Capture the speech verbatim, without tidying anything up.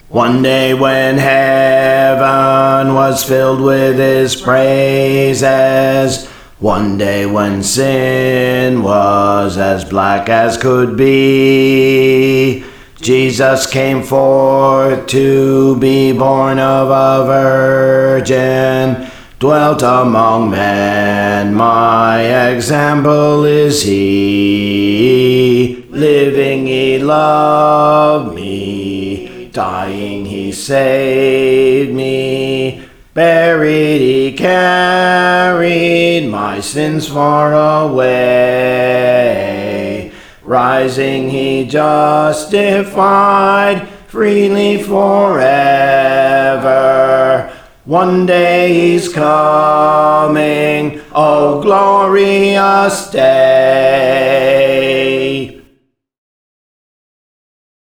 One day when heaven was filled with his praises, one day when sin was as black as could be, Jesus came forth to be born of a virgin, dwelt among men, my example is he. Living he loved me, dying he saved me, buried he carried my sins far away, rising he justified freely forever. One day he's coming, oh glorious day.